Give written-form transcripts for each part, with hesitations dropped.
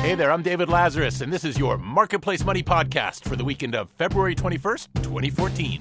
Hey there, I'm David Lazarus, and this is your Marketplace Money Podcast for the weekend of February 21st, 2014.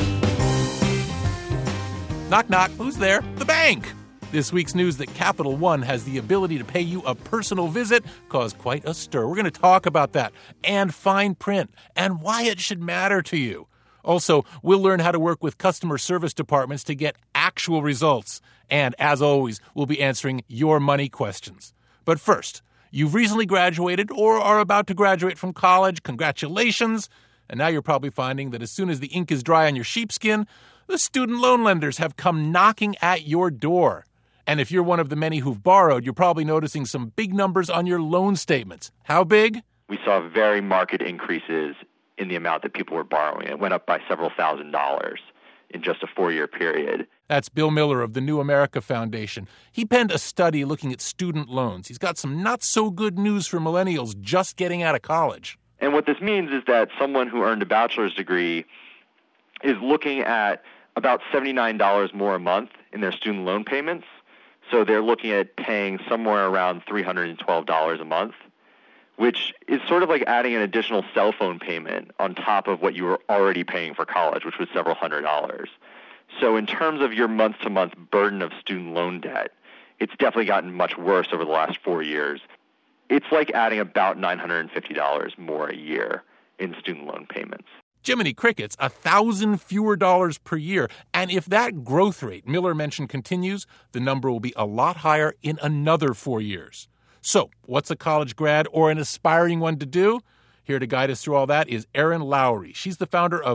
Knock, knock. Who's there? The bank. This week's news that Capital One has the ability to pay you a personal visit caused quite a stir. We're going to talk about that and fine print and why it should matter to you. Also, we'll learn how to work with customer service departments to get actual results. And as always, we'll be answering your money questions. But first, you've recently graduated or are about to graduate from college. Congratulations. And now you're probably finding that as soon as the ink is dry on your sheepskin, the student loan lenders have come knocking at your door. And if you're one of the many who've borrowed, you're probably noticing some big numbers on your loan statements. How big? We saw very marked increases in the amount that people were borrowing. It went up by several $1,000s in just a 4-year period. That's Bill Miller of the New America Foundation. He penned a study looking at student loans. He's got some not-so-good news for millennials just getting out of college. And what this means is that someone who earned a bachelor's degree is looking at about $79 more a month in their student loan payments. So they're looking at paying somewhere around $312 a month, which is sort of like adding an additional cell phone payment on top of what you were already paying for college, which was several $100s. So in terms of your month-to-month burden of student loan debt, it's definitely gotten much worse over the last 4 years. It's like adding about $950 more a year in student loan payments. Jiminy Crickets, $1,000 fewer dollars per year. And if that growth rate Miller mentioned continues, the number will be a lot higher in another 4 years. So what's a college grad or an aspiring one to do? Here to guide us through all that is Erin Lowry. She's the founder of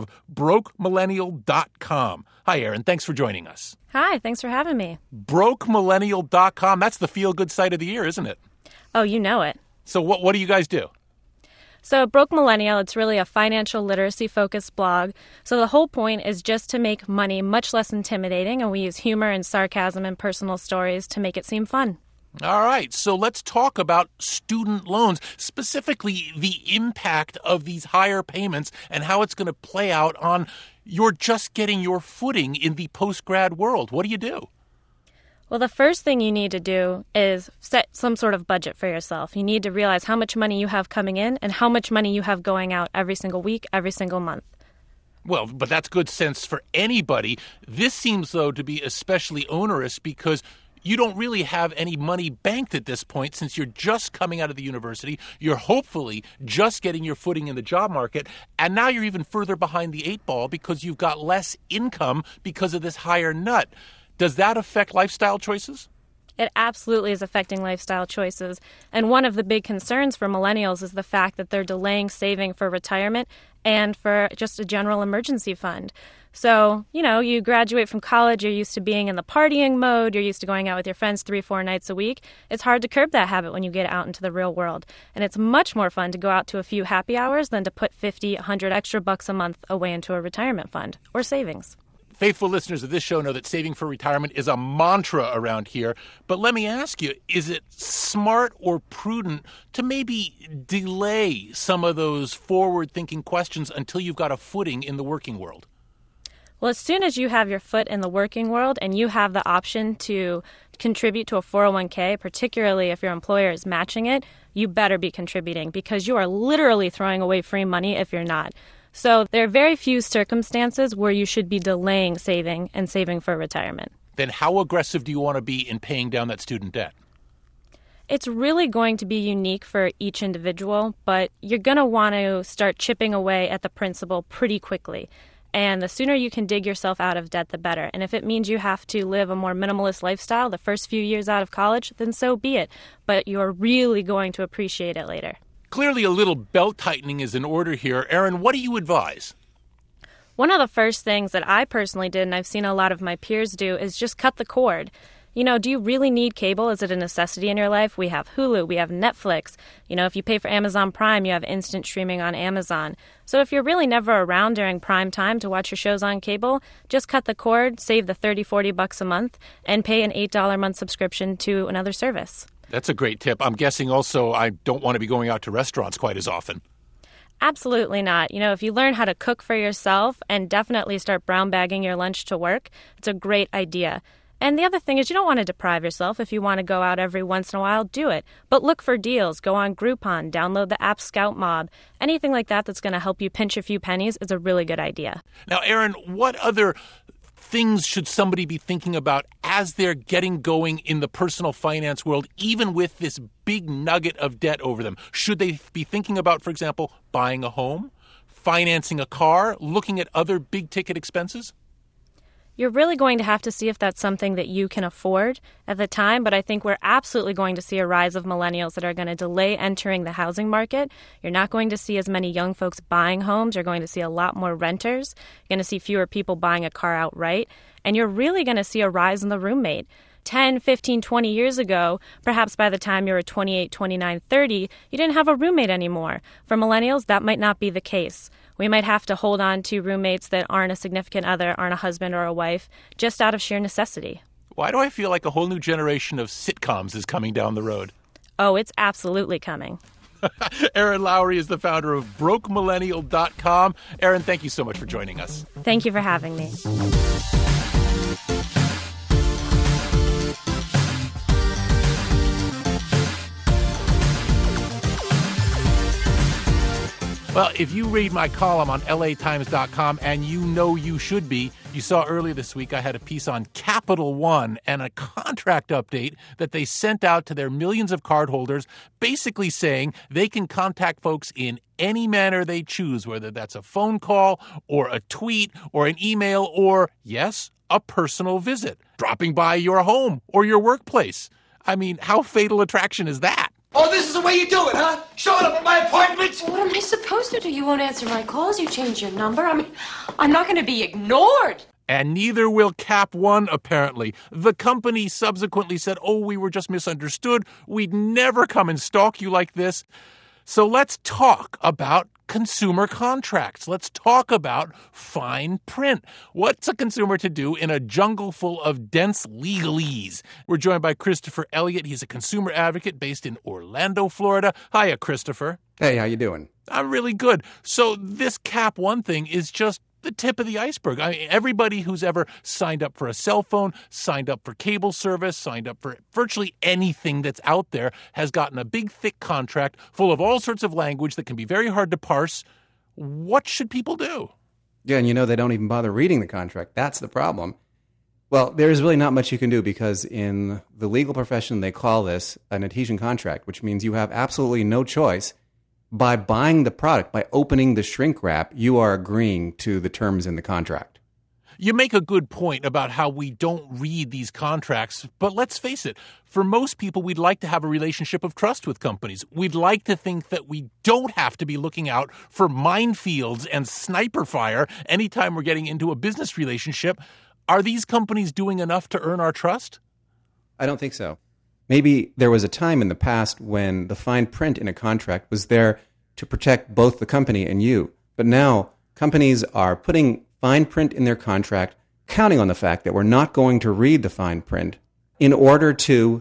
BrokeMillennial.com. Hi, Erin. Thanks for joining us. Hi. Thanks for having me. BrokeMillennial.com. That's the feel-good site of the year, isn't it? Oh, you know it. So what do you guys do? So Broke Millennial, it's really a financial literacy-focused blog. So the whole point is just to make money much less intimidating, and we use humor and sarcasm and personal stories to make it seem fun. All right, so let's talk about student loans, specifically the impact of these higher payments and how it's going to play out on your just getting your footing in the post-grad world. What do you do? Well, the first thing you need to do is set some sort of budget for yourself. You need to realize how much money you have coming in and how much money you have going out every single week, every single month. Well, but that's good sense for anybody. This seems, though, to be especially onerous because you don't really have any money banked at this point since you're just coming out of the university. You're hopefully just getting your footing in the job market. And now you're even further behind the 8 ball because you've got less income because of this higher nut. Does that affect lifestyle choices? It absolutely is affecting lifestyle choices. And one of the big concerns for millennials is the fact that they're delaying saving for retirement and for just a general emergency fund. So, you graduate from college, you're used to being in the partying mode, you're used to going out with your friends 3-4 nights a week. It's hard to curb that habit when you get out into the real world. And it's much more fun to go out to a few happy hours than to put 50, 100 extra bucks a month away into a retirement fund or savings. Faithful listeners of this show know that saving for retirement is a mantra around here. But let me ask you, is it smart or prudent to maybe delay some of those forward-thinking questions until you've got a footing in the working world? Well, as soon as you have your foot in the working world and you have the option to contribute to a 401k, particularly if your employer is matching it, you better be contributing because you are literally throwing away free money if you're not. So there are very few circumstances where you should be delaying saving and saving for retirement. Then how aggressive do you want to be in paying down that student debt? It's really going to be unique for each individual, but you're going to want to start chipping away at the principal pretty quickly. And the sooner you can dig yourself out of debt, the better. And if it means you have to live a more minimalist lifestyle the first few years out of college, then so be it. But you're really going to appreciate it later. Clearly a little belt-tightening is in order here. Erin, what do you advise? One of the first things that I personally did, and I've seen a lot of my peers do, is just cut the cord. Do you really need cable? Is it a necessity in your life? We have Hulu, we have Netflix. If you pay for Amazon Prime, you have instant streaming on Amazon. So if you're really never around during prime time to watch your shows on cable, just cut the cord, save the $30-40 a month, and pay an $8 a month subscription to another service. That's a great tip. I'm guessing also I don't want to be going out to restaurants quite as often. Absolutely not. If you learn how to cook for yourself and definitely start brown bagging your lunch to work, it's a great idea. And the other thing is you don't want to deprive yourself. If you want to go out every once in a while, do it. But look for deals. Go on Groupon, download the app Scout Mob. Anything like that that's going to help you pinch a few pennies is a really good idea. Now, Erin, what other things should somebody be thinking about as they're getting going in the personal finance world, even with this big nugget of debt over them? Should they be thinking about, for example, buying a home, financing a car, looking at other big-ticket expenses? You're really going to have to see if that's something that you can afford at the time, but I think we're absolutely going to see a rise of millennials that are going to delay entering the housing market. You're not going to see as many young folks buying homes. You're going to see a lot more renters. You're going to see fewer people buying a car outright. And you're really going to see a rise in the roommate. 10, 15, 20 years ago, perhaps by the time you were 28, 29, 30, you didn't have a roommate anymore. For millennials, that might not be the case. We might have to hold on to roommates that aren't a significant other, aren't a husband or a wife, just out of sheer necessity. Why do I feel like a whole new generation of sitcoms is coming down the road? Oh, it's absolutely coming. Erin Lowry is the founder of BrokeMillennial.com. Erin, thank you so much for joining us. Thank you for having me. Well, if you read my column on LATimes.com, and you know you should be, you saw earlier this week I had a piece on Capital One and a contract update that they sent out to their millions of cardholders, basically saying they can contact folks in any manner they choose, whether that's a phone call or a tweet or an email or, yes, a personal visit, dropping by your home or your workplace. I mean, how fatal attraction is that? Oh, this is the way you do it, huh? Showing up at my appointments? What am I supposed to do? You won't answer my calls. You changed your number. I mean, I'm not going to be ignored. And neither will Cap One, apparently. The company subsequently said, we were just misunderstood. We'd never come and stalk you like this. So let's talk about consumer contracts. Let's talk about fine print. What's a consumer to do in a jungle full of dense legalese? We're joined by Christopher Elliott. He's a consumer advocate based in Orlando, Florida. Hiya, Christopher. Hey, how you doing? I'm really good. So this Cap One thing is just the tip of the iceberg. I mean, everybody who's ever signed up for a cell phone, signed up for cable service, signed up for virtually anything that's out there has gotten a big, thick contract full of all sorts of language that can be very hard to parse. What should people do? Yeah, and they don't even bother reading the contract. That's the problem. Well, there's really not much you can do because in the legal profession, they call this an adhesion contract, which means you have absolutely no choice. By buying the product, by opening the shrink wrap, you are agreeing to the terms in the contract. You make a good point about how we don't read these contracts, but let's face it, for most people, we'd like to have a relationship of trust with companies. We'd like to think that we don't have to be looking out for minefields and sniper fire anytime we're getting into a business relationship. Are these companies doing enough to earn our trust? I don't think so. Maybe there was a time in the past when the fine print in a contract was there to protect both the company and you. But now companies are putting fine print in their contract, counting on the fact that we're not going to read the fine print in order to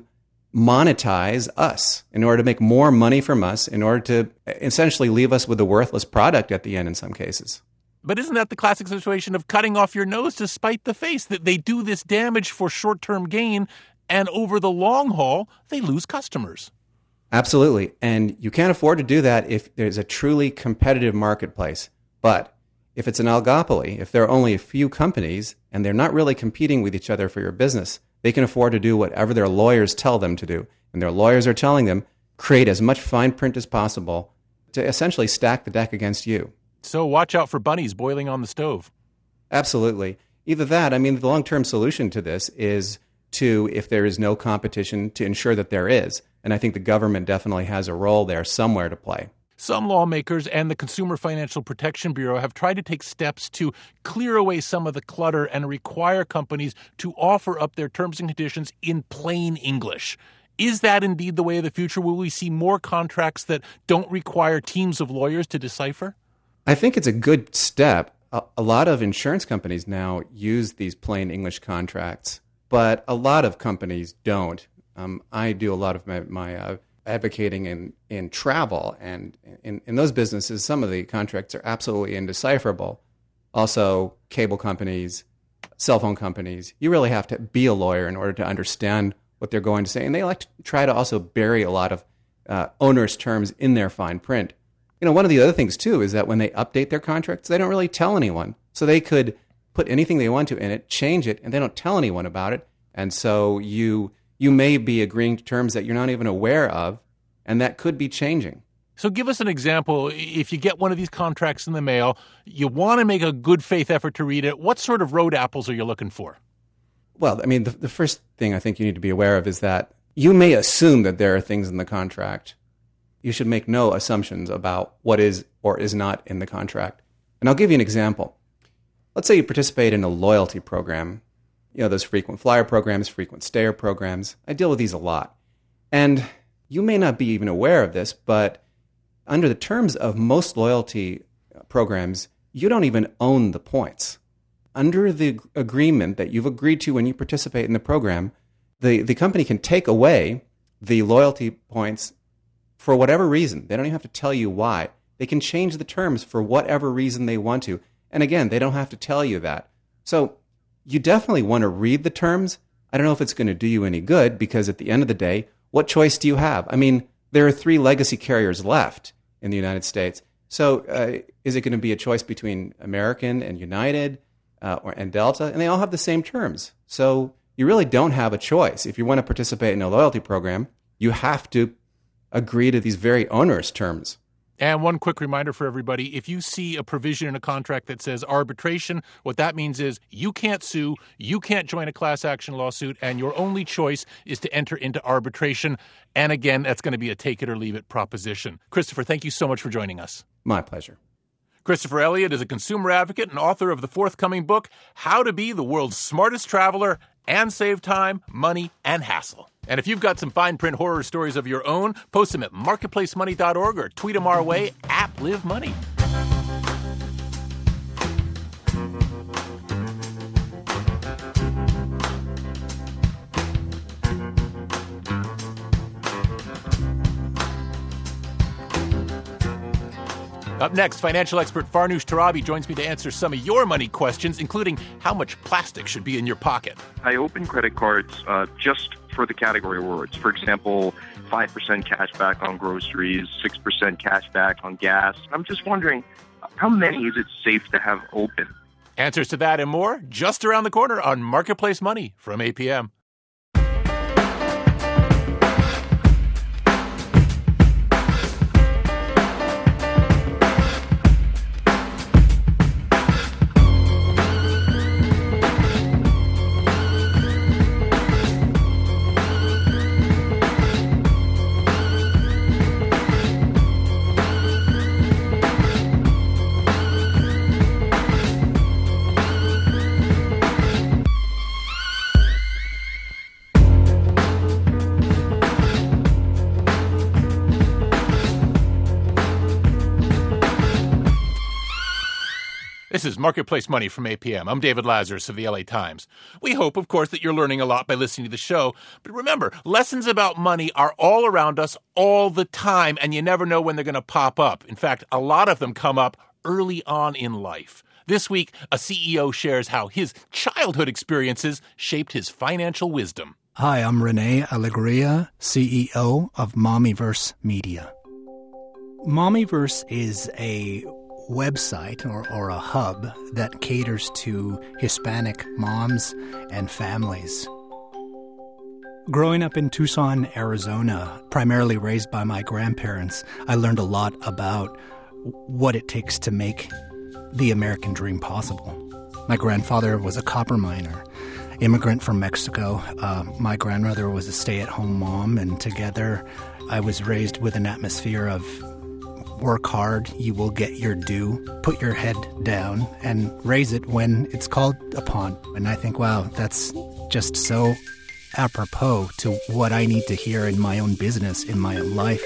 monetize us, in order to make more money from us, in order to essentially leave us with a worthless product at the end in some cases. But isn't that the classic situation of cutting off your nose to spite the face, that they do this damage for short-term gain, and over the long haul, they lose customers? Absolutely. And you can't afford to do that if there's a truly competitive marketplace. But if it's an oligopoly, if there are only a few companies and they're not really competing with each other for your business, they can afford to do whatever their lawyers tell them to do. And their lawyers are telling them, create as much fine print as possible to essentially stack the deck against you. So watch out for bunnies boiling on the stove. Absolutely. Either that, the long-term solution to this is to, if there is no competition, to ensure that there is. And I think the government definitely has a role there somewhere to play. Some lawmakers and the Consumer Financial Protection Bureau have tried to take steps to clear away some of the clutter and require companies to offer up their terms and conditions in plain English. Is that indeed the way of the future? Will we see more contracts that don't require teams of lawyers to decipher? I think it's a good step. A lot of insurance companies now use these plain English contracts, but a lot of companies don't. I do a lot of my advocating in travel, and in those businesses, some of the contracts are absolutely indecipherable. Also, cable companies, cell phone companies, you really have to be a lawyer in order to understand what they're going to say. And they like to try to also bury a lot of onerous terms in their fine print. One of the other things, too, is that when they update their contracts, they don't really tell anyone. So they could put anything they want to in it, change it, and they don't tell anyone about it. And so you may be agreeing to terms that you're not even aware of, and that could be changing. So give us an example. If you get one of these contracts in the mail, you want to make a good faith effort to read it. What sort of road apples are you looking for? Well, I mean, the first thing I think you need to be aware of is that you may assume that there are things in the contract. You should make no assumptions about what is or is not in the contract. And I'll give you an example. Let's say you participate in a loyalty program. Those frequent flyer programs, frequent stayer programs. I deal with these a lot. And you may not be even aware of this, but under the terms of most loyalty programs, you don't even own the points. Under the agreement that you've agreed to when you participate in the program, the company can take away the loyalty points for whatever reason. They don't even have to tell you why. They can change the terms for whatever reason they want to. And again, they don't have to tell you that. So you definitely want to read the terms. I don't know if it's going to do you any good, because at the end of the day, what choice do you have? I mean, there are 3 legacy carriers left in the United States. So is it going to be a choice between American and United and Delta? And they all have the same terms. So you really don't have a choice. If you want to participate in a loyalty program, you have to agree to these very onerous terms. And one quick reminder for everybody, if you see a provision in a contract that says arbitration, what that means is you can't sue, you can't join a class action lawsuit, and your only choice is to enter into arbitration. And again, that's going to be a take it or leave it proposition. Christopher, thank you so much for joining us. My pleasure. Christopher Elliott is a consumer advocate and author of the forthcoming book, How to Be the World's Smartest Traveler and Save Time, Money, and Hassle. And if you've got some fine print horror stories of your own, post them at marketplacemoney.org or tweet them our way at LiveMoney. Up next, financial expert Farnoosh Torabi joins me to answer some of your money questions, including how much plastic should be in your pocket. I open credit cards just for the category rewards. For example, 5% cash back on groceries, 6% cash back on gas. I'm just wondering, how many is it safe to have open? Answers to that and more just around the corner on Marketplace Money from 8 p.m. This is Marketplace Money from 8 p.m. I'm David Lazarus of the LA Times. We hope, of course, that you're learning a lot by listening to the show. But remember, lessons about money are all around us all the time, and you never know when they're going to pop up. In fact, a lot of them come up early on in life. This week, a CEO shares how his childhood experiences shaped his financial wisdom. Hi, I'm Renee Alegria, CEO of Mommyverse Media. Mommyverse is a website or a hub that caters to Hispanic moms and families. Growing up in Tucson, Arizona, primarily raised by my grandparents, I learned a lot about what it takes to make the American dream possible. My grandfather was a copper miner, immigrant from Mexico. My grandmother was a stay-at-home mom, and together I was raised with an atmosphere of work hard, you will get your due, put your head down, and raise it when it's called upon. And I think, wow, that's just so apropos to what I need to hear in my own business, in my own life.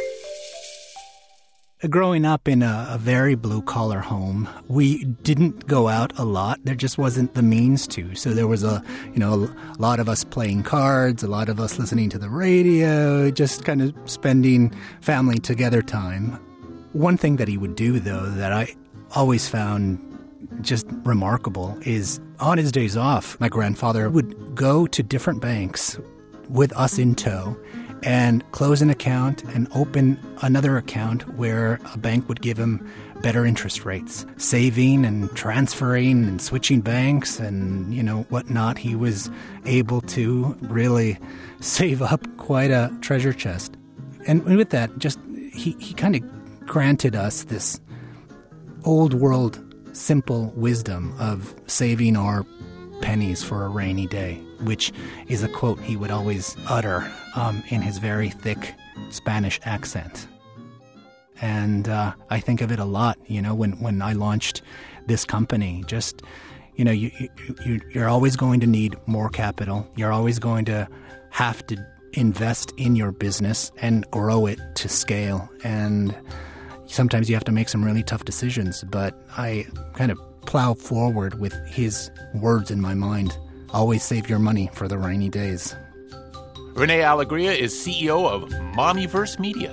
Growing up in a very blue-collar home, we didn't go out a lot. There just wasn't the means to. So there was a lot of us playing cards, a lot of us listening to the radio, just kind of spending family together time. One thing that he would do, though, that I always found just remarkable is on his days off, my grandfather would go to different banks with us in tow and close an account and open another account where a bank would give him better interest rates. Saving and transferring and switching banks and, whatnot. He was able to really save up quite a treasure chest. And with that, he kind of granted us this old world simple wisdom of saving our pennies for a rainy day, which is a quote he would always utter in his very thick Spanish accent. And I think of it a lot, when I launched this company. Just, you're always going to need more capital. You're always going to have to invest in your business and grow it to scale. And sometimes you have to make some really tough decisions, but I kind of plow forward with his words in my mind. Always save your money for the rainy days. Renee Alegria is CEO of Mommyverse Media.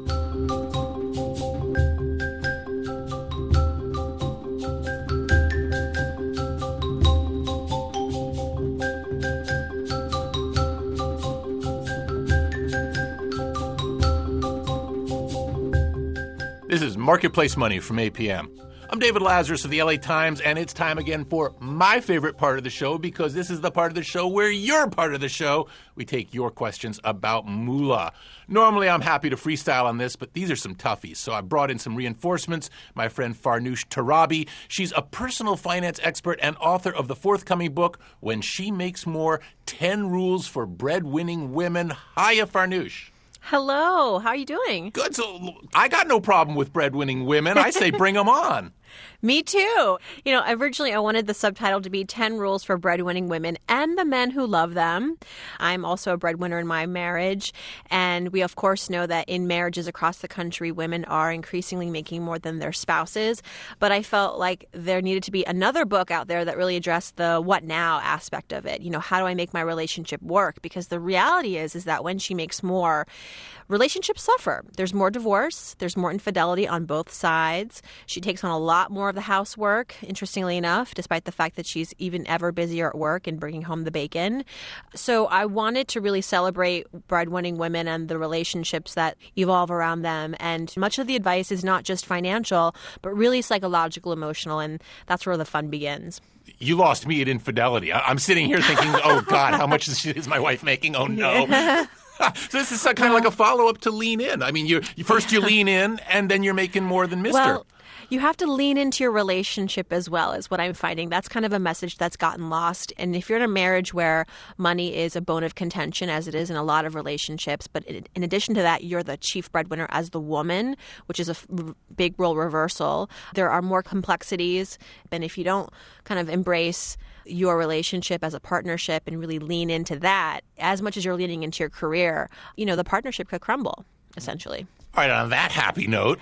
This is Marketplace Money from APM. I'm David Lazarus of the LA Times, and it's time again for my favorite part of the show, because this is the part of the show where you're part of the show. We take your questions about moolah. Normally, I'm happy to freestyle on this, but these are some toughies, so I brought in some reinforcements. My friend Farnoosh Torabi, she's a personal finance expert and author of the forthcoming book, When She Makes More, 10 Rules for Breadwinning Women. Hiya, Farnoosh. Hello. How are you doing? Good. So I got no problem with breadwinning women. I say bring them on. Me too. Originally I wanted the subtitle to be 10 Rules for Breadwinning Women and the Men Who Love Them. I'm also a breadwinner in my marriage. And we, of course, know that in marriages across the country, women are increasingly making more than their spouses. But I felt like there needed to be another book out there that really addressed the what now aspect of it. How do I make my relationship work? Because the reality is that when she makes more, relationships suffer. There's more divorce. There's more infidelity on both sides. She takes on a lot more of the housework, interestingly enough, despite the fact that she's even ever busier at work and bringing home the bacon. So I wanted to really celebrate breadwinning women and the relationships that evolve around them. And much of the advice is not just financial, but really psychological, emotional, and that's where the fun begins. You lost me at infidelity. I'm sitting here thinking, oh, God, how much is my wife making? Oh, no. So this is kind of like a follow-up to Lean In. I mean, you lean in, and then you're making more than Mr. Well, you have to lean into your relationship as well, is what I'm finding. That's kind of a message that's gotten lost. And if you're in a marriage where money is a bone of contention, as it is in a lot of relationships, but in addition to that, you're the chief breadwinner as the woman, which is a big role reversal. There are more complexities. And if you don't kind of embrace your relationship as a partnership and really lean into that, as much as you're leaning into your career, the partnership could crumble, essentially. All right, on that happy note,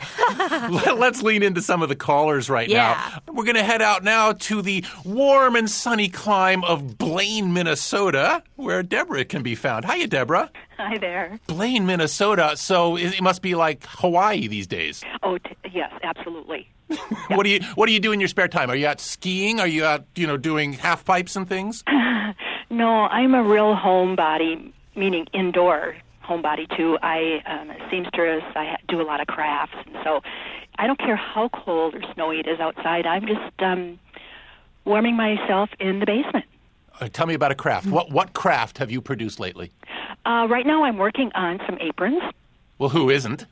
let's lean into some of the callers right now. We're going to head out now to the warm and sunny clime of Blaine, Minnesota, where Deborah can be found. Hiya, Deborah. Hi there. Blaine, Minnesota. So it must be like Hawaii these days. Oh, yes, absolutely. What do you do in your spare time? Are you out skiing? Are you out, doing half pipes and things? No, I'm a real homebody, meaning indoor homebody too. I am a seamstress. I do a lot of crafts, and so I don't care how cold or snowy it is outside. I'm just warming myself in the basement. Tell me about a craft. What craft have you produced lately? Right now, I'm working on some aprons. Well, who isn't?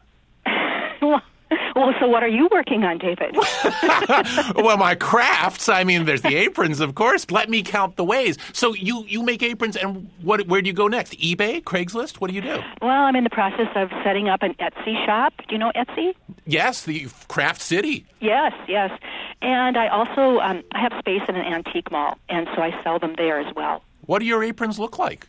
Well, so what are you working on, David? Well, my crafts. I mean, there's the aprons, of course. Let me count the ways. So you make aprons, and where do you go next? eBay? Craigslist? What do you do? Well, I'm in the process of setting up an Etsy shop. Do you know Etsy? Yes, the Craft City. Yes. And I also I have space in an antique mall, and so I sell them there as well. What do your aprons look like?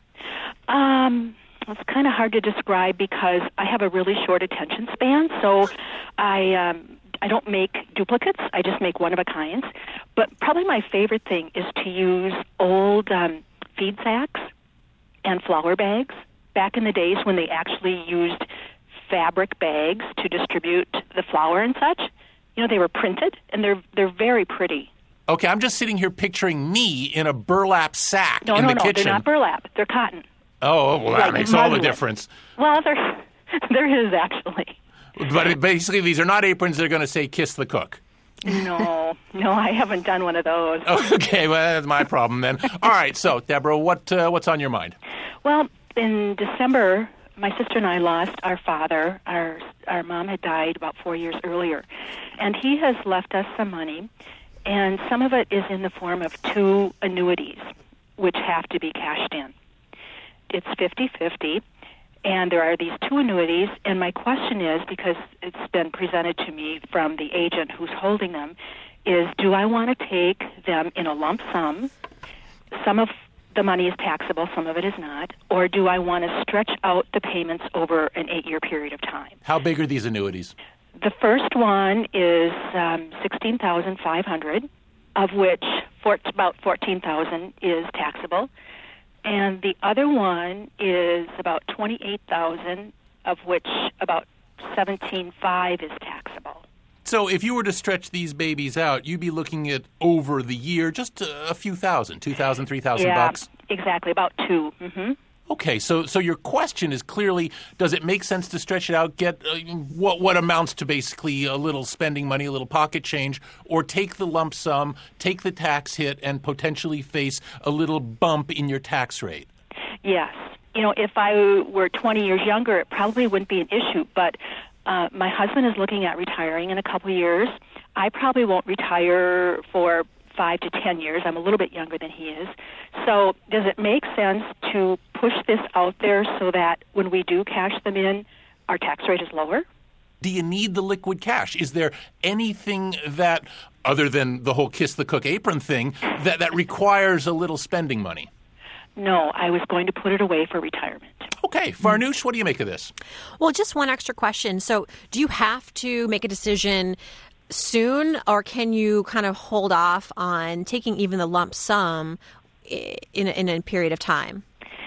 It's kind of hard to describe because I have a really short attention span, so I don't make duplicates. I just make one-of-a-kinds. But probably my favorite thing is to use old feed sacks and flour bags. Back in the days when they actually used fabric bags to distribute the flour and such, they were printed, and they're very pretty. Okay, I'm just sitting here picturing me in a burlap sack in the kitchen. They're not burlap. They're cotton. Oh, well, that makes all the difference. Well, there is actually. But basically, these are not aprons. They're going to say "Kiss the Cook." No, I haven't done one of those. Okay, well, that's my problem then. All right, so, Deborah, what's on your mind? Well, in December, my sister and I lost our father. Our mom had died about 4 years earlier, and he has left us some money, and some of it is in the form of 2 annuities, which have to be cashed in. It's 50-50. And there are these 2 annuities, and my question is, because it's been presented to me from the agent who's holding them, is do I want to take them in a lump sum? Some of the money is taxable, some of it is not. Or do I want to stretch out the payments over an 8-year period of time? How big are these annuities? The first one is $16,500, of which about $14,000 is taxable. And the other one is about $28,000, of which about $17,500 is taxable. So if you were to stretch these babies out, you'd be looking at over the year just a few thousand, $2,000, $3,000 bucks? Yeah, exactly, about 2. Mm-hmm. Okay, so your question is clearly, does it make sense to stretch it out, get what amounts to basically a little spending money, a little pocket change, or take the lump sum, take the tax hit, and potentially face a little bump in your tax rate? Yes. If I were 20 years younger, it probably wouldn't be an issue, but my husband is looking at retiring in a couple years. I probably won't retire for 5 to 10 years. I'm a little bit younger than he is. So does it make sense to push this out there so that when we do cash them in, our tax rate is lower? Do you need the liquid cash? Is there anything that, other than the whole Kiss the Cook apron thing, that requires a little spending money? No, I was going to put it away for retirement. Okay. Farnoosh, what do you make of this? Well, just one extra question. So do you have to make a decision soon, or can you kind of hold off on taking even the lump sum in a period of time?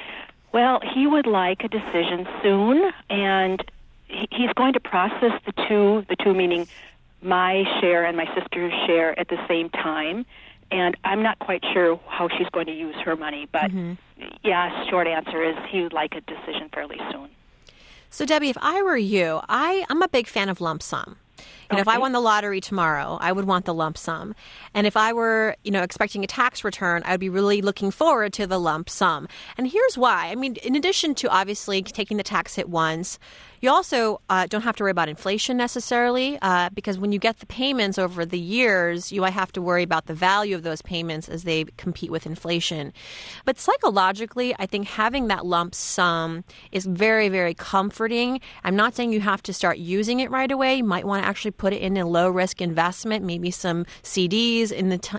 Well, he would like a decision soon, and he's going to process the two meaning my share and my sister's share at the same time, and I'm not quite sure how she's going to use her money, but yeah, short answer is he would like a decision fairly soon. So, Debbie, if I were you, I'm a big fan of lump sum. If I won the lottery tomorrow, I would want the lump sum. And if I were, expecting a tax return, I would be really looking forward to the lump sum. And here's why. I mean, in addition to obviously taking the tax hit once, you also don't have to worry about inflation necessarily, because when you get the payments over the years, you might have to worry about the value of those payments as they compete with inflation. But psychologically, I think having that lump sum is very, very comforting. I'm not saying you have to start using it right away. You might want to actually put it in a low-risk investment, maybe some CDs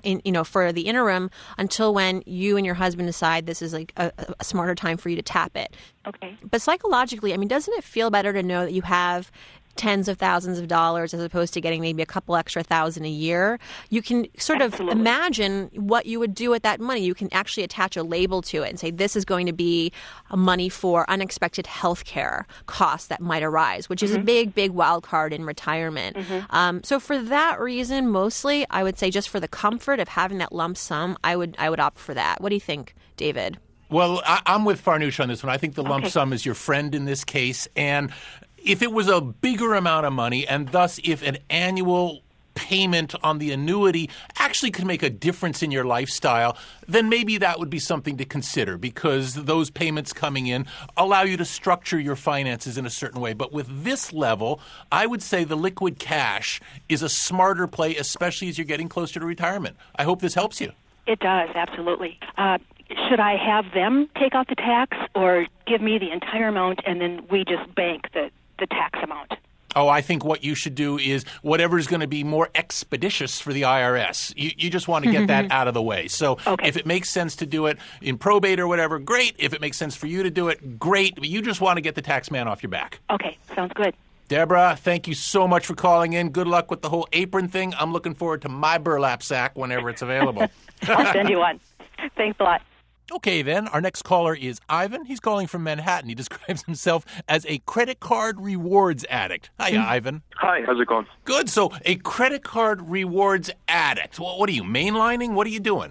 for the interim until when you and your husband decide this is like a smarter time for you to tap it. Okay. But psychologically, I mean, doesn't it feel better to know that you have tens of thousands of dollars as opposed to getting maybe a couple extra $1,000 a year? You can sort of imagine what you would do with that money. You can actually attach a label to it and say, this is going to be money for unexpected health care costs that might arise, which is a big, big wild card in retirement. So for that reason, mostly, I would say just for the comfort of having that lump sum, I would opt for that. What do you think, David? Well, I'm with Farnoosh on this one. I think the lump sum is your friend in this case. And if it was a bigger amount of money, and thus if an annual payment on the annuity actually could make a difference in your lifestyle, then maybe that would be something to consider, because those payments coming in allow you to structure your finances in a certain way. But with this level, I would say the liquid cash is a smarter play, especially as you're getting closer to retirement. I hope this helps you. It does, absolutely. Should I have them take out the tax or give me the entire amount and then we just bank the tax amount? Oh, I think what you should do is whatever is going to be more expeditious for the IRS. You just want to get that out of the way. So if it makes sense to do it in probate or whatever, great. If it makes sense for you to do it, great. But you just want to get the tax man off your back. Okay, sounds good. Deborah, thank you so much for calling in. Good luck with the whole apron thing. I'm looking forward to my burlap sack whenever it's available. I'll send you one. Thanks a lot. Okay, then. Our next caller is Ivan. He's calling from Manhattan. He describes himself as a credit card rewards addict. Hiya, Ivan. Hi, how's it going? Good. So, a credit card rewards addict. Well, what are you, mainlining? What are you doing?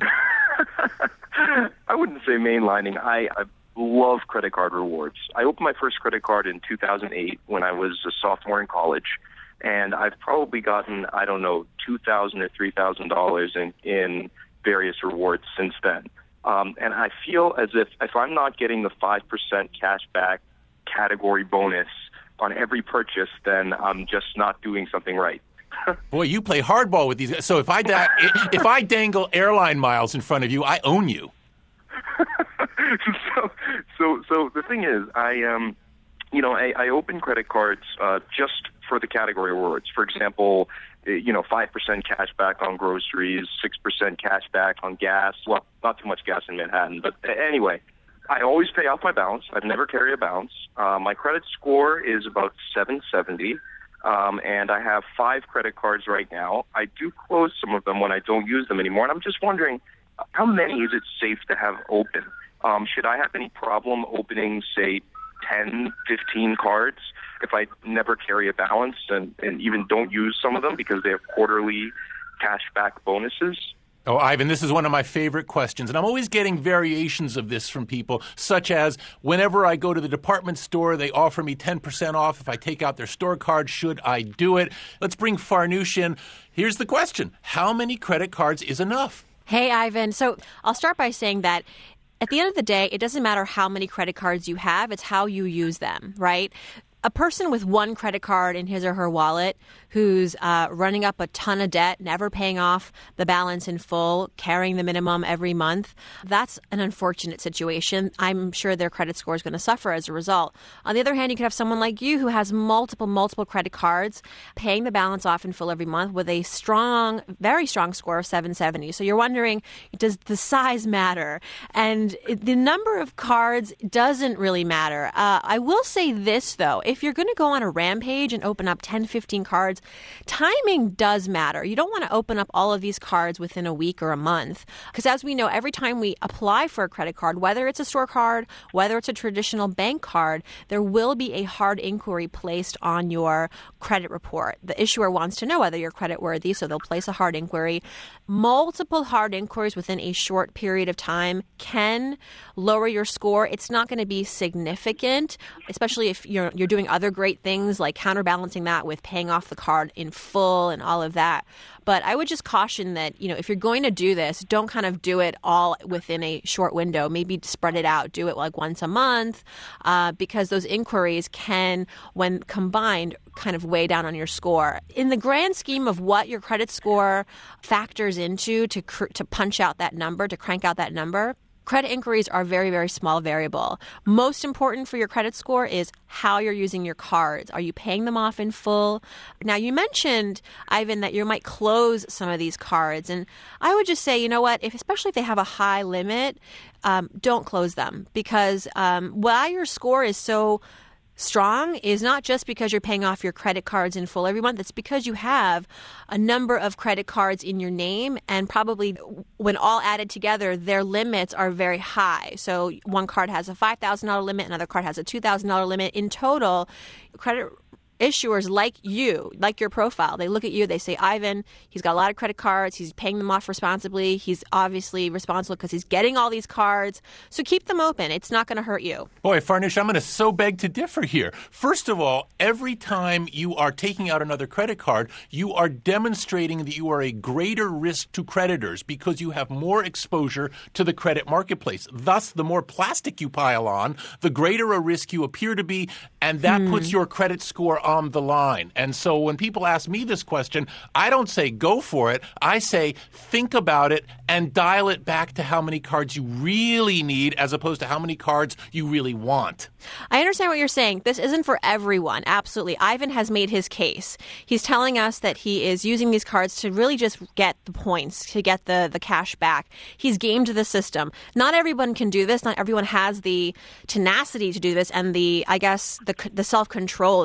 I wouldn't say mainlining. I love credit card rewards. I opened my first credit card in 2008 when I was a sophomore in college, and I've probably gotten, I don't know, $2,000 or $3,000 in various rewards since then. And I feel as if I'm not getting the 5% cash back category bonus on every purchase, then I'm just not doing something right. Boy, you play hardball with these guys. So if I dangle airline miles in front of you, I own you. So the thing is, I open credit cards just for the category rewards. For example, 5% cash back on groceries, 6% cash back on gas. Well, not too much gas in Manhattan, but anyway, I always pay off my balance. I've never carried a balance. My credit score is about 770, and I have 5 credit cards right now. I do close some of them when I don't use them anymore, and I'm just wondering, how many is it safe to have open? Should I have any problem opening, say, 10, 15 cards if I never carry a balance and even don't use some of them because they have quarterly cashback bonuses? Oh, Ivan, this is one of my favorite questions, and I'm always getting variations of this from people, such as whenever I go to the department store, they offer me 10% off if I take out their store card. Should I do it? Let's bring Farnoosh in. Here's the question. How many credit cards is enough? Hey, Ivan. So I'll start by saying that at the end of the day, it doesn't matter how many credit cards you have. It's how you use them, right? A person with one credit card in his or her wallet who's running up a ton of debt, never paying off the balance in full, carrying the minimum every month, that's an unfortunate situation. I'm sure their credit score is going to suffer as a result. On the other hand, you could have someone like you who has multiple credit cards, paying the balance off in full every month with a strong, very strong score of 770. So you're wondering, does the size matter? And the number of cards doesn't really matter. I will say this, though. If you're going to go on a rampage and open up 10, 15 cards, timing does matter. You don't want to open up all of these cards within a week or a month. Because as we know, every time we apply for a credit card, whether it's a store card, whether it's a traditional bank card, there will be a hard inquiry placed on your credit report. The issuer wants to know whether you're credit worthy, so they'll place a hard inquiry. Multiple hard inquiries within a short period of time can lower your score. It's not going to be significant, especially if you're doing other great things like counterbalancing that with paying off the card in full and all of that. But I would just caution that, if you're going to do this, don't kind of do it all within a short window. Maybe spread it out. Do it like once a month because those inquiries can, when combined, kind of weigh down on your score. In the grand scheme of what your credit score factors into to punch out that number, to crank out that number, credit inquiries are a very, very small variable. Most important for your credit score is how you're using your cards. Are you paying them off in full? Now, you mentioned, Ivan, that you might close some of these cards. And I would just say, you know what, especially if they have a high limit, don't close them. Because while your score is so strong is not just because you're paying off your credit cards in full every month. It's because you have a number of credit cards in your name, and probably when all added together, their limits are very high. So one card has a $5,000 limit, another card has a $2,000 limit. In total, credit issuers like you, like your profile, they look at you, they say, Ivan, he's got a lot of credit cards, he's paying them off responsibly, he's obviously responsible because he's getting all these cards, so keep them open. It's not going to hurt you. Boy, Farnoosh, I'm going to so beg to differ here. First of all, every time you are taking out another credit card, you are demonstrating that you are a greater risk to creditors because you have more exposure to the credit marketplace. Thus, the more plastic you pile on, the greater a risk you appear to be, and that puts your credit score on the line. And so when people ask me this question, I don't say go for it. I say think about it and dial it back to how many cards you really need as opposed to how many cards you really want. I understand what you're saying. This isn't for everyone. Absolutely. Ivan has made his case. He's telling us that he is using these cards to really just get the points, to get the cash back. He's gamed the system. Not everyone can do this. Not everyone has the tenacity to do this and the self-control to do this.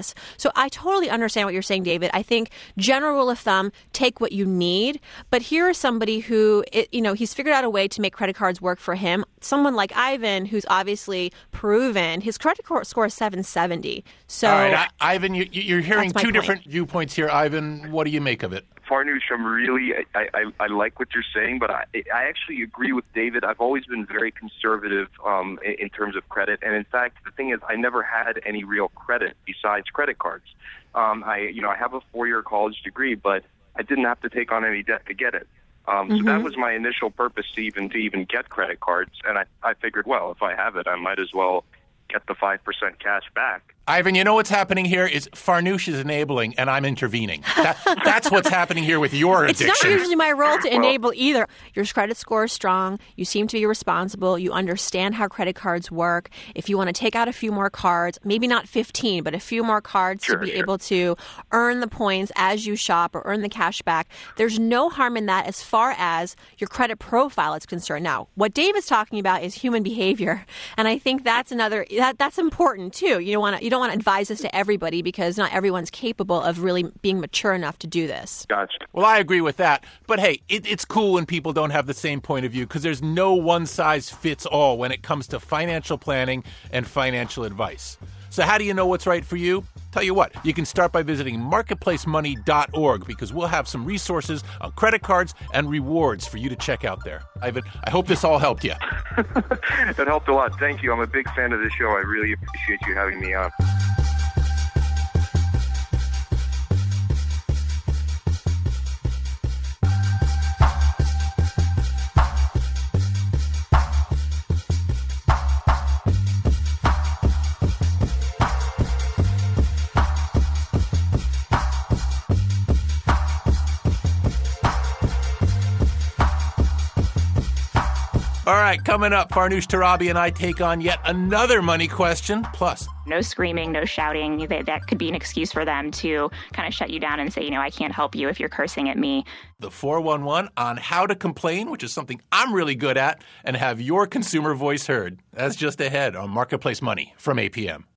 this. So I totally understand what you're saying, David. I think general rule of thumb, take what you need. But here is somebody who, he's figured out a way to make credit cards work for him. Someone like Ivan, who's obviously proven, his credit score is 770. So, all right, Ivan, you're hearing two point. different viewpoints here. Ivan, what do you make of it? Farnoosh, I like what you're saying, but I actually agree with David. I've always been very conservative in terms of credit, and in fact, the thing is, I never had any real credit besides credit cards. I have a 4-year college degree, but I didn't have to take on any debt to get it. So that was my initial purpose to even get credit cards, and I figured, well, if I have it, I might as well get the 5% cash back. Ivan, you know what's happening here is Farnoosh is enabling, and I'm intervening. That's what's happening here with your addiction. It's not usually my role to enable either. Your credit score is strong. You seem to be responsible. You understand how credit cards work. If you want to take out a few more cards, maybe not 15, but a few more cards to be able to earn the points as you shop or earn the cash back, there's no harm in that as far as your credit profile is concerned. Now, what Dave is talking about is human behavior, and I think that's that's important too. You don't want to advise this to everybody because not everyone's capable of really being mature enough to do this. Gotcha. Well, I agree with that. But hey, it's cool when people don't have the same point of view because there's no one size fits all when it comes to financial planning and financial advice. So how do you know what's right for you? Tell you what, you can start by visiting marketplacemoney.org because we'll have some resources on credit cards and rewards for you to check out there. Ivan, I hope this all helped you. That helped a lot. Thank you. I'm a big fan of this show. I really appreciate you having me on. All right, coming up, Farnoosh Torabi and I take on yet another money question. Plus, no screaming, no shouting. That could be an excuse for them to kind of shut you down and say, I can't help you if you're cursing at me. The 411 on how to complain, which is something I'm really good at, and have your consumer voice heard. That's just ahead on Marketplace Money from APM.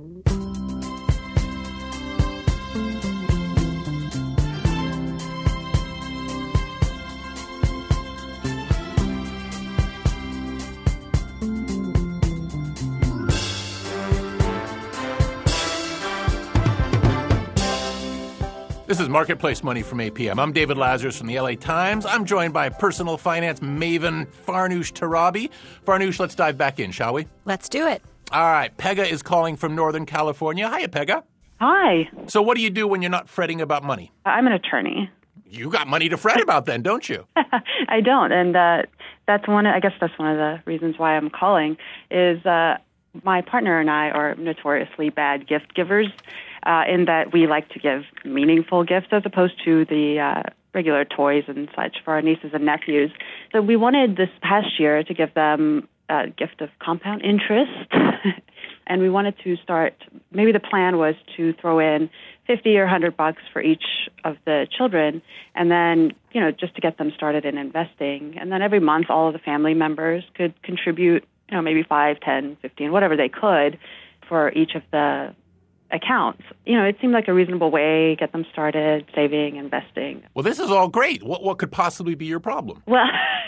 This is Marketplace Money from APM. I'm David Lazarus from the LA Times. I'm joined by personal finance maven Farnoosh Torabi. Farnoosh, let's dive back in, shall we? Let's do it. All right. Pega is calling from Northern California. Hiya, Pega. Hi. So what do you do when you're not fretting about money? I'm an attorney. You got money to fret about then, don't you? I don't. And that's one of the reasons why I'm calling is my partner and I are notoriously bad gift givers. In that we like to give meaningful gifts as opposed to the regular toys and such for our nieces and nephews. So we wanted this past year to give them a gift of compound interest, and we wanted to start, maybe the plan was to throw in $50 or $100 for each of the children, and then, just to get them started in investing. And then every month all of the family members could contribute, maybe 5, 10, 15, whatever they could for each of the accounts. It seemed like a reasonable way, get them started, saving, investing. Well, this is all great. What could possibly be your problem? Well,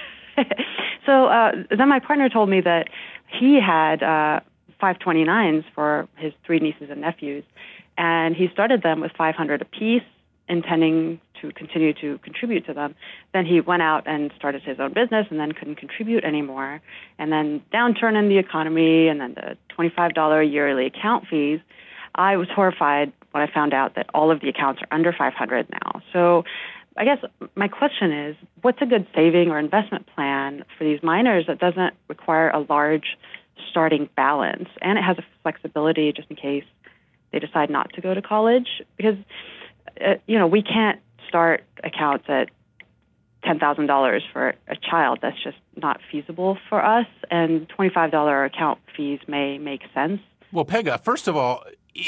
so then my partner told me that he had 529s for his 3 nieces and nephews, and he started them with $500 apiece, intending to continue to contribute to them. Then he went out and started his own business and then couldn't contribute anymore. And then downturn in the economy and then the $25 yearly account fees. I was horrified when I found out that all of the accounts are under $500 now. So I guess my question is, what's a good saving or investment plan for these minors that doesn't require a large starting balance and it has a flexibility just in case they decide not to go to college? Because, we can't start accounts at $10,000 for a child. That's just not feasible for us, and $25 account fees may make sense. Well, Pega, first of all, if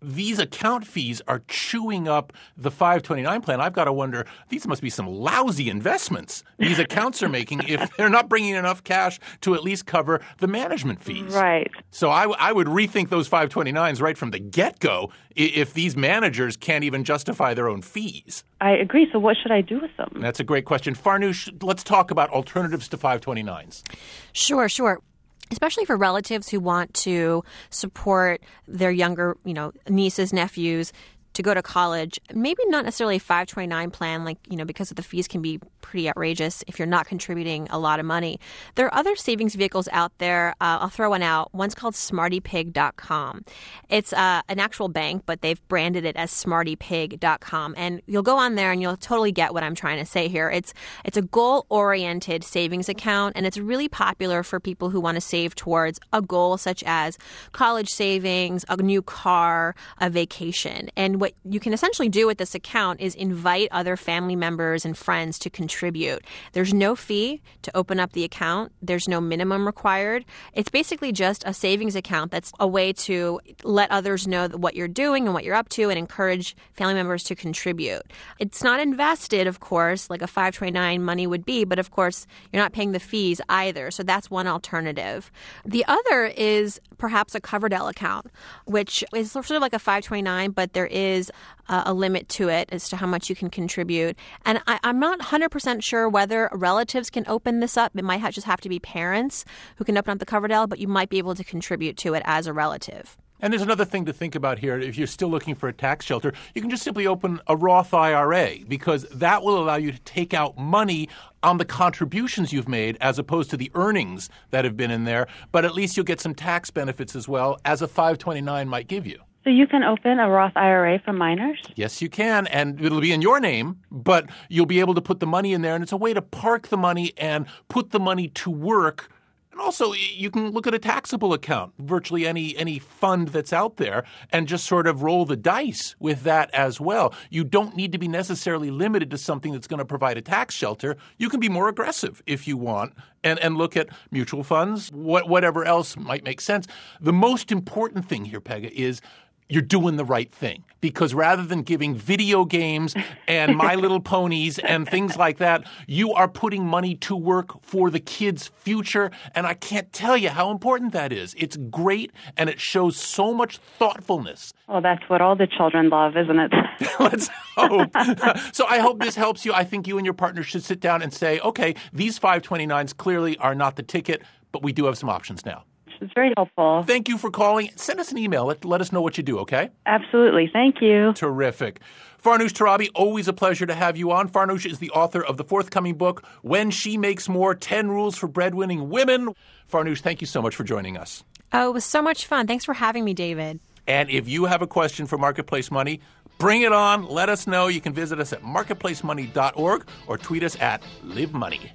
these account fees are chewing up the 529 plan. I've got to wonder, these must be some lousy investments these accounts are making if they're not bringing enough cash to at least cover the management fees. Right. So I would rethink those 529s right from the get-go if these managers can't even justify their own fees. I agree. So what should I do with them? That's a great question. Farnoosh, let's talk about alternatives to 529s. Sure. Especially for relatives who want to support their younger, nieces, nephews to go to college, maybe not necessarily a 529 plan, because the fees can be pretty outrageous if you're not contributing a lot of money. There are other savings vehicles out there. I'll throw one out. One's called SmartyPig.com. It's an actual bank, but they've branded it as SmartyPig.com. And you'll go on there and you'll totally get what I'm trying to say here. It's a goal-oriented savings account, and it's really popular for people who want to save towards a goal such as college savings, a new car, a vacation. And what you can essentially do with this account is invite other family members and friends to contribute. There's no fee to open up the account. There's no minimum required. It's basically just a savings account that's a way to let others know what you're doing and what you're up to and encourage family members to contribute. It's not invested, of course, like a 529 money would be, but of course, you're not paying the fees either. So that's one alternative. The other is perhaps a Coverdell account, which is sort of like a 529, but there is a limit to it as to how much you can contribute. And I'm not 100% sure whether relatives can open this up. It might just have to be parents who can open up the Coverdell, but you might be able to contribute to it as a relative. And there's another thing to think about here. If you're still looking for a tax shelter, you can just simply open a Roth IRA because that will allow you to take out money on the contributions you've made as opposed to the earnings that have been in there. But at least you'll get some tax benefits as well as a 529 might give you. So you can open a Roth IRA for minors? Yes, you can, and it'll be in your name, but you'll be able to put the money in there, and it's a way to park the money and put the money to work. And also, you can look at a taxable account, virtually any fund that's out there, and just sort of roll the dice with that as well. You don't need to be necessarily limited to something that's going to provide a tax shelter. You can be more aggressive if you want and look at mutual funds, whatever else might make sense. The most important thing here, Pegah, is you're doing the right thing. Because rather than giving video games and My Little Ponies and things like that, you are putting money to work for the kids' future. And I can't tell you how important that is. It's great, and it shows so much thoughtfulness. Well, that's what all the children love, isn't it? Let's hope. So I hope this helps you. I think you and your partner should sit down and say, okay, these 529s clearly are not the ticket, but we do have some options now. It's very helpful. Thank you for calling. Send us an email. Let us know what you do, okay? Absolutely. Thank you. Terrific. Farnoosh Torabi, always a pleasure to have you on. Farnoosh is the author of the forthcoming book, When She Makes More, 10 Rules for Breadwinning Women. Farnoosh, thank you so much for joining us. Oh, it was so much fun. Thanks for having me, David. And if you have a question for Marketplace Money, bring it on. Let us know. You can visit us at marketplacemoney.org or tweet us at LiveMoney.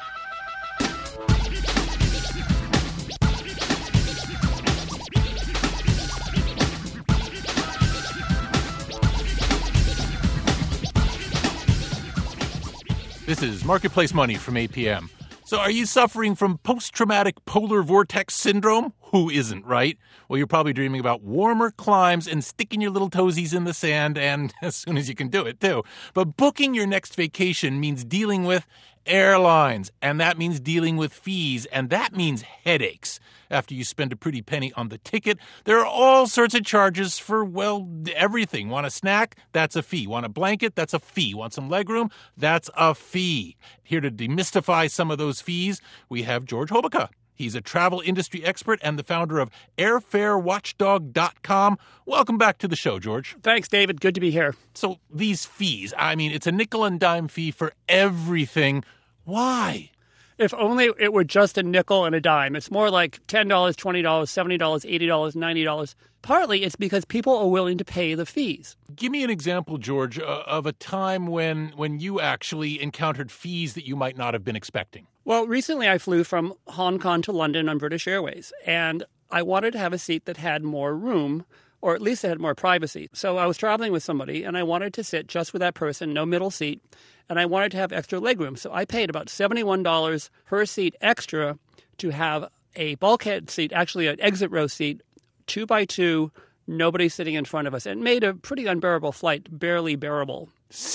This is Marketplace Money from APM. So are you suffering from post-traumatic polar vortex syndrome? Who isn't, right? Well, you're probably dreaming about warmer climes and sticking your little toesies in the sand, and as soon as you can do it, too. But booking your next vacation means dealing with airlines, and that means dealing with fees, and that means headaches. After you spend a pretty penny on the ticket, there are all sorts of charges for, well, everything. Want a snack? That's a fee. Want a blanket? That's a fee. Want some legroom? That's a fee. Here to demystify some of those fees, we have George Hobeika. He's a travel industry expert and the founder of airfarewatchdog.com. Welcome back to the show, George. Thanks, David. Good to be here. So these fees, I mean, it's a nickel and dime fee for everything. Why? If only it were just a nickel and a dime. It's more like $10, $20, $70, $80, $90. Partly it's because people are willing to pay the fees. Give me an example, George, of a time when you actually encountered fees that you might not have been expecting. Well, recently I flew from Hong Kong to London on British Airways, and I wanted to have a seat that had more room, or at least it had more privacy. So I was traveling with somebody, and I wanted to sit just with that person, no middle seat, and I wanted to have extra legroom. So I paid about $71 per seat extra to have a bulkhead seat, actually an exit row seat, 2x2, Nobody sitting in front of us. It made a pretty unbearable flight barely bearable.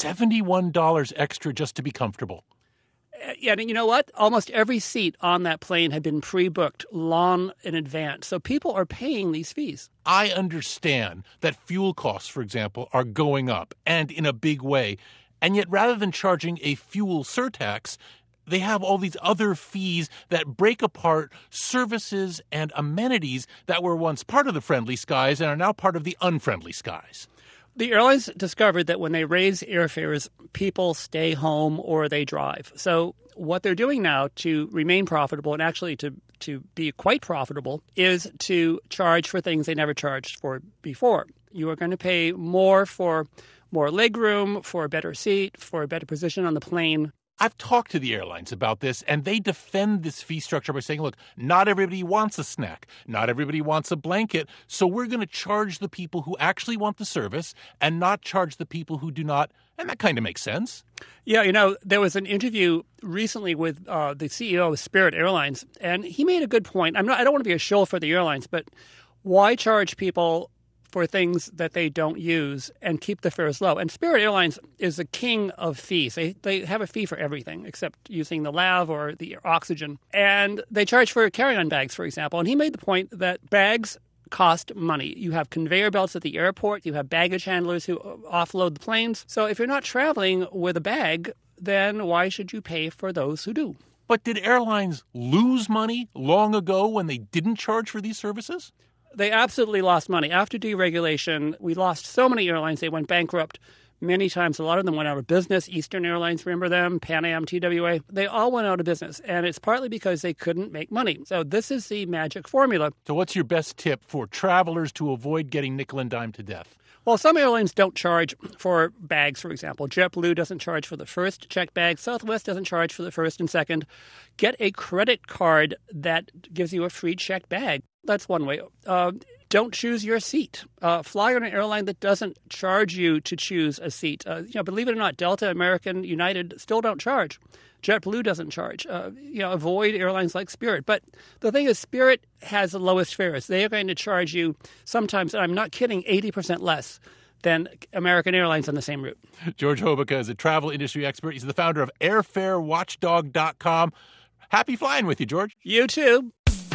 $71 extra just to be comfortable. Yeah, and you know what? Almost every seat on that plane had been pre-booked long in advance. So people are paying these fees. I understand that fuel costs, for example, are going up, and in a big way. And yet, rather than charging a fuel surtax, they have all these other fees that break apart services and amenities that were once part of the friendly skies and are now part of the unfriendly skies. The airlines discovered that when they raise airfares, people stay home or they drive. So what they're doing now to remain profitable and actually to be quite profitable is to charge for things they never charged for before. You are going to pay more for more legroom, for a better seat, for a better position on the plane. I've talked to the airlines about this, and they defend this fee structure by saying, look, not everybody wants a snack. Not everybody wants a blanket. So we're going to charge the people who actually want the service and not charge the people who do not. And that kind of makes sense. Yeah, there was an interview recently with the CEO of Spirit Airlines, and he made a good point. I don't want to be a shill for the airlines, but why charge people for things that they don't use and keep the fares low? And Spirit Airlines is the king of fees. They have a fee for everything except using the lav or the oxygen. And they charge for carry-on bags, for example. And he made the point that bags cost money. You have conveyor belts at the airport. You have baggage handlers who offload the planes. So if you're not traveling with a bag, then why should you pay for those who do? But did airlines lose money long ago when they didn't charge for these services? They absolutely lost money. After deregulation, we lost so many airlines. They went bankrupt many times. A lot of them went out of business. Eastern Airlines, remember them? Pan Am, TWA. They all went out of business. And it's partly because they couldn't make money. So this is the magic formula. So what's your best tip for travelers to avoid getting nickel and dime to death? Well, some airlines don't charge for bags, for example. JetBlue doesn't charge for the first checked bag. Southwest doesn't charge for the first and second. Get a credit card that gives you a free checked bag. That's one way. Don't choose your seat. Fly on an airline that doesn't charge you to choose a seat. Believe it or not, Delta, American, United still don't charge. JetBlue doesn't charge. Avoid airlines like Spirit. But the thing is, Spirit has the lowest fares. They are going to charge you sometimes, and I'm not kidding, 80% less than American Airlines on the same route. George Hobeika is a travel industry expert. He's the founder of airfarewatchdog.com. Happy flying with you, George. You too.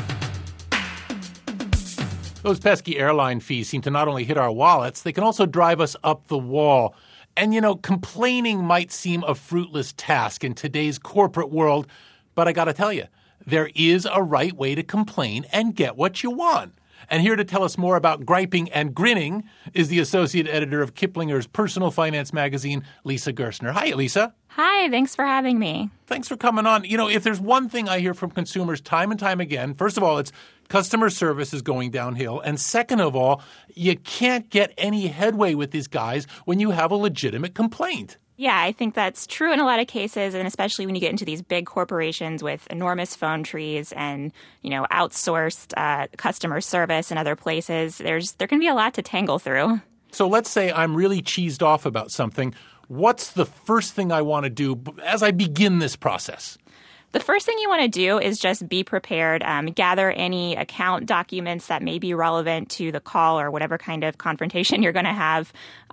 Those pesky airline fees seem to not only hit our wallets, they can also drive us up the wall. And, complaining might seem a fruitless task in today's corporate world, but I got to tell you, there is a right way to complain and get what you want. And here to tell us more about griping and grinning is the associate editor of Kiplinger's personal finance magazine, Lisa Gerstner. Hi, Lisa. Hi, thanks for having me. Thanks for coming on. If there's one thing I hear from consumers time and time again, first of all, it's customer service is going downhill. And second of all, you can't get any headway with these guys when you have a legitimate complaint. Yeah, I think that's true in a lot of cases, and especially when you get into these big corporations with enormous phone trees and, outsourced customer service and other places. There can be a lot to tangle through. So let's say I'm really cheesed off about something. What's the first thing I want to do as I begin this process? The first thing you want to do is just be prepared. Gather any account documents that may be relevant to the call or whatever kind of confrontation you're going to have.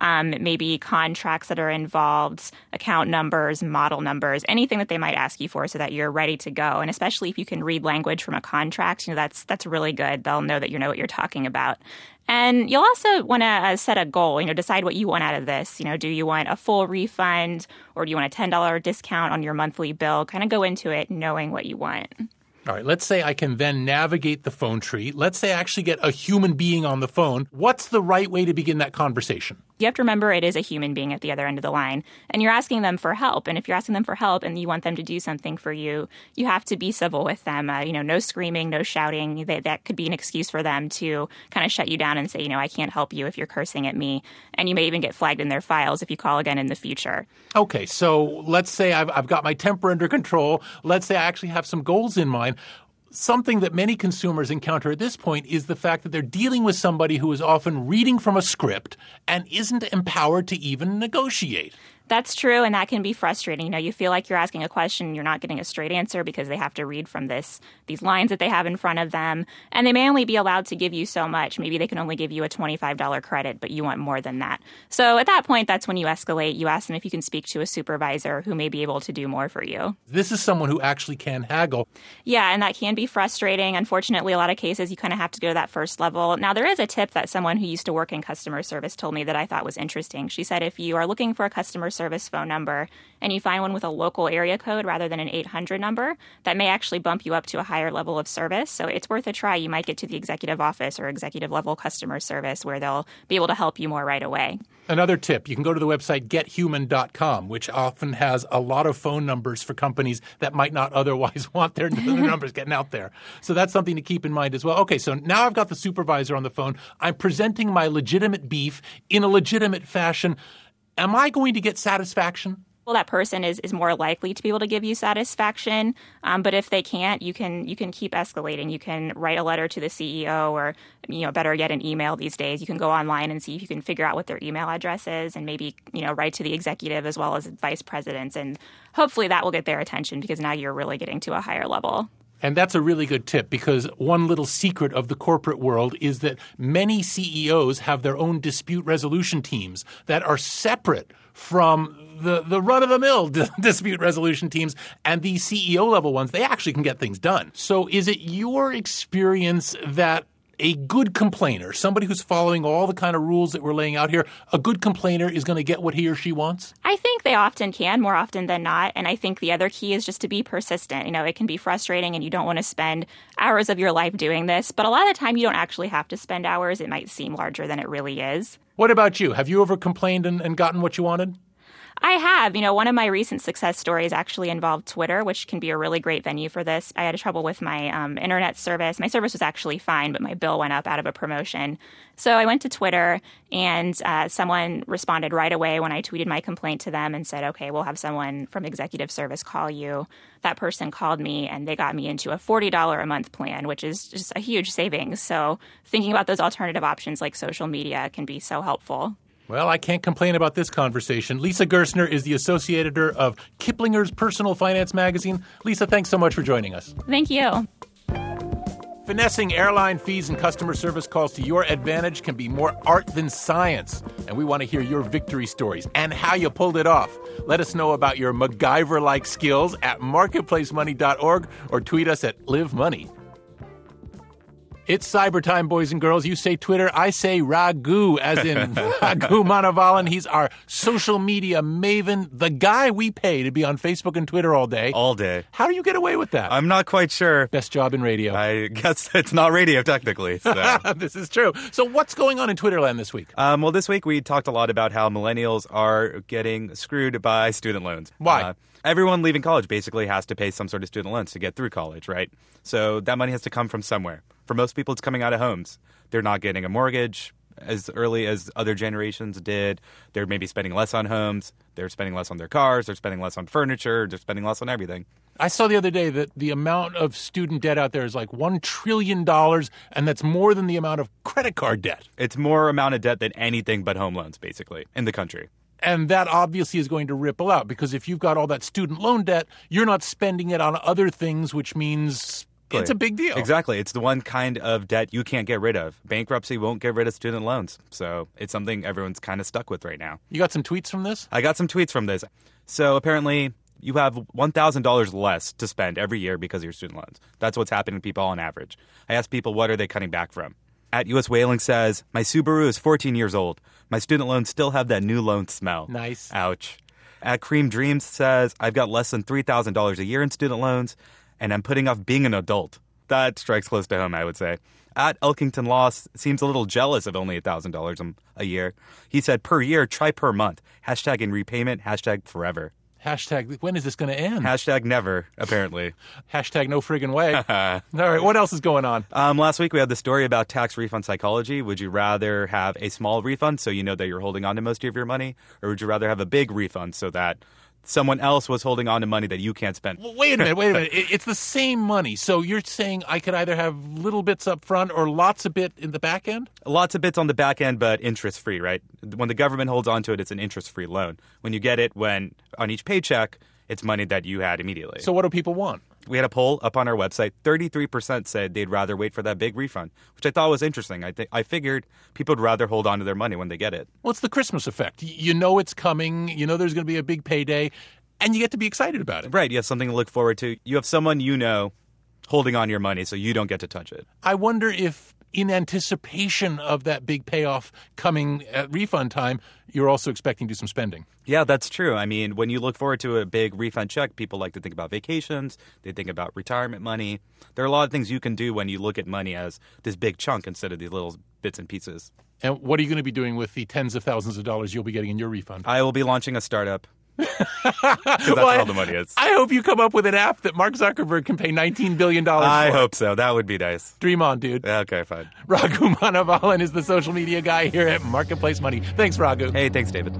Maybe contracts that are involved, account numbers, model numbers, anything that they might ask you for so that you're ready to go. And especially if you can read language from a contract, that's really good. They'll know that you know what you're talking about. And you'll also want to set a goal, decide what you want out of this. Do you want a full refund or do you want a $10 discount on your monthly bill? Kind of go into it knowing what you want. All right, let's say I can then navigate the phone tree. Let's say I actually get a human being on the phone. What's the right way to begin that conversation? You have to remember it is a human being at the other end of the line, and you're asking them for help. And if you're asking them for help and you want them to do something for you, you have to be civil with them. No screaming, no shouting. That could be an excuse for them to kind of shut you down and say, I can't help you if you're cursing at me. And you may even get flagged in their files if you call again in the future. Okay, so let's say I've got my temper under control. Let's say I actually have some goals in mind. Something that many consumers encounter at this point is the fact that they're dealing with somebody who is often reading from a script and isn't empowered to even negotiate. That's true, and that can be frustrating. You feel like you're asking a question and you're not getting a straight answer because they have to read from these lines that they have in front of them, and they may only be allowed to give you so much. Maybe they can only give you a $25 credit, but you want more than that. So at that point, that's when you escalate. You ask them if you can speak to a supervisor who may be able to do more for you. This is someone who actually can haggle. Yeah, and that can be frustrating. Unfortunately, a lot of cases, you kind of have to go to that first level. Now, there is a tip that someone who used to work in customer service told me that I thought was interesting. She said if you are looking for a customer service phone number and you find one with a local area code rather than an 800 number, that may actually bump you up to a higher level of service. So it's worth a try. You might get to the executive office or executive level customer service where they'll be able to help you more right away. Another tip, you can go to the website gethuman.com, which often has a lot of phone numbers for companies that might not otherwise want their numbers getting out there. So that's something to keep in mind as well. Okay, so now I've got the supervisor on the phone. I'm presenting my legitimate beef in a legitimate fashion. Am I going to get satisfaction? Well, that person is more likely to be able to give you satisfaction. But if they can't, you can keep escalating. You can write a letter to the CEO or, better yet, an email these days. You can go online and see if you can figure out what their email address is and maybe, write to the executive as well as vice presidents. And hopefully that will get their attention because now you're really getting to a higher level. And that's a really good tip because one little secret of the corporate world is that many CEOs have their own dispute resolution teams that are separate from the run-of-the-mill dispute resolution teams. And these CEO-level ones, they actually can get things done. So is it your experience that a good complainer, somebody who's following all the kind of rules that we're laying out here, a good complainer is going to get what he or she wants? I think they often can, more often than not. And I think the other key is just to be persistent. It can be frustrating and you don't want to spend hours of your life doing this. But a lot of the time you don't actually have to spend hours. It might seem larger than it really is. What about you? Have you ever complained and gotten what you wanted? I have. One of my recent success stories actually involved Twitter, which can be a really great venue for this. I had trouble with my internet service. My service was actually fine, but my bill went up out of a promotion. So I went to Twitter, and someone responded right away when I tweeted my complaint to them and said, okay, we'll have someone from executive service call you. That person called me, and they got me into a $40 a month plan, which is just a huge savings. So thinking about those alternative options like social media can be so helpful. Well, I can't complain about this conversation. Lisa Gerstner is the associate editor of Kiplinger's Personal Finance magazine. Lisa, thanks so much for joining us. Thank you. Finessing airline fees and customer service calls to your advantage can be more art than science. And we want to hear your victory stories and how you pulled it off. Let us know about your MacGyver-like skills at marketplacemoney.org or tweet us at LiveMoney. It's cyber time, boys and girls. You say Twitter, I say Raghu, as in Raghu Manavalan. He's our social media maven, the guy we pay to be on Facebook and Twitter all day. All day. How do you get away with that? I'm not quite sure. Best job in radio. I guess it's not radio, technically. So. This is true. So what's going on in Twitterland this week? Well, this week we talked a lot about how millennials are getting screwed by student loans. Why? Everyone leaving college basically has to pay some sort of student loans to get through college, right? So that money has to come from somewhere. For most people, it's coming out of homes. They're not getting a mortgage as early as other generations did. They're maybe spending less on homes. They're spending less on their cars. They're spending less on furniture. They're spending less on everything. I saw the other day that the amount of student debt out there is like $1 trillion, and that's more than the amount of credit card debt. It's more amount of debt than anything but home loans, basically, in the country. And that obviously is going to ripple out because if you've got all that student loan debt, you're not spending it on other things, which means it's a big deal. Exactly. It's the one kind of debt you can't get rid of. Bankruptcy won't get rid of student loans. So it's something everyone's kind of stuck with right now. You got some tweets from this? I got some tweets from this. So apparently you have $1,000 less to spend every year because of your student loans. That's what's happening to people on average. I asked people, what are they cutting back from? At US Whaling says, my Subaru is 14 years old. My student loans still have that new loan smell. Nice. Ouch. At Cream Dreams says, I've got less than $3,000 a year in student loans, and I'm putting off being an adult. That strikes close to home, I would say. At Elkington Loss seems a little jealous of only $1,000 a year. He said, per year, try per month. Hashtag in repayment, hashtag forever. Hashtag, when is this going to end? Hashtag never, apparently. Hashtag no friggin' way. All right, what else is going on? Last week we had the story about tax refund psychology. Would you rather have a small refund so you know that you're holding on to most of your money? Or would you rather have a big refund so that someone else was holding on to money that you can't spend. Well, wait a minute. It's the same money. So you're saying I could either have little bits up front or lots of bit in the back end? Lots of bits on the back end, but interest-free, right? When the government holds on to it, it's an interest-free loan. When you get it, on each paycheck, it's money that you had immediately. So what do people want? We had a poll up on our website. 33% said they'd rather wait for that big refund, which I thought was interesting. I figured people would rather hold on to their money when they get it. Well, it's the Christmas effect. You know it's coming. You know there's going to be a big payday, and you get to be excited about it. Right. You have something to look forward to. You have someone you know holding on your money, so you don't get to touch it. I wonder if, in anticipation of that big payoff coming at refund time, you're also expecting to do some spending. Yeah, that's true. I mean, when you look forward to a big refund check, people like to think about vacations. They think about retirement money. There are a lot of things you can do when you look at money as this big chunk instead of these little bits and pieces. And what are you going to be doing with the tens of thousands of dollars you'll be getting in your refund? I will be launching a startup. Because that's where all the money is. I hope you come up with an app that Mark Zuckerberg can pay $19 billion for. I hope so. That would be nice. Dream on, dude. Okay, fine. Raghu Manavalan is the social media guy here at Marketplace Money. Thanks, Raghu. Hey, thanks, David.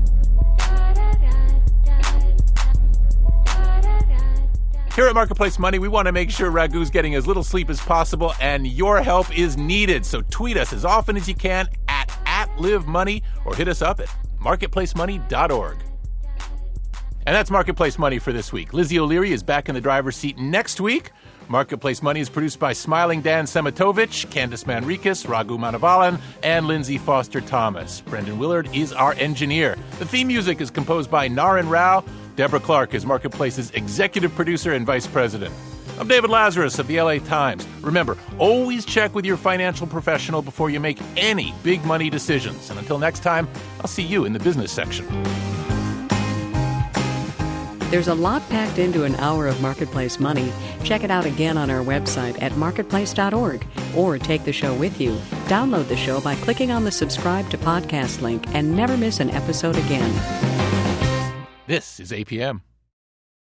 Here at Marketplace Money, we want to make sure Raghu's getting as little sleep as possible, and your help is needed. So tweet us as often as you can at @LiveMoney or hit us up at marketplacemoney.org. And that's Marketplace Money for this week. Lizzie O'Leary is back in the driver's seat next week. Marketplace Money is produced by Smiling Dan Semitovich, Candice Manrikis, Raghu Manavalan, and Lindsay Foster Thomas. Brendan Willard is our engineer. The theme music is composed by Naren Rao. Deborah Clark is Marketplace's executive producer and vice president. I'm David Lazarus of the LA Times. Remember, always check with your financial professional before you make any big money decisions. And until next time, I'll see you in the business section. There's a lot packed into an hour of Marketplace Money. Check it out again on our website at marketplace.org or take the show with you. Download the show by clicking on the subscribe to podcast link and never miss an episode again. This is APM.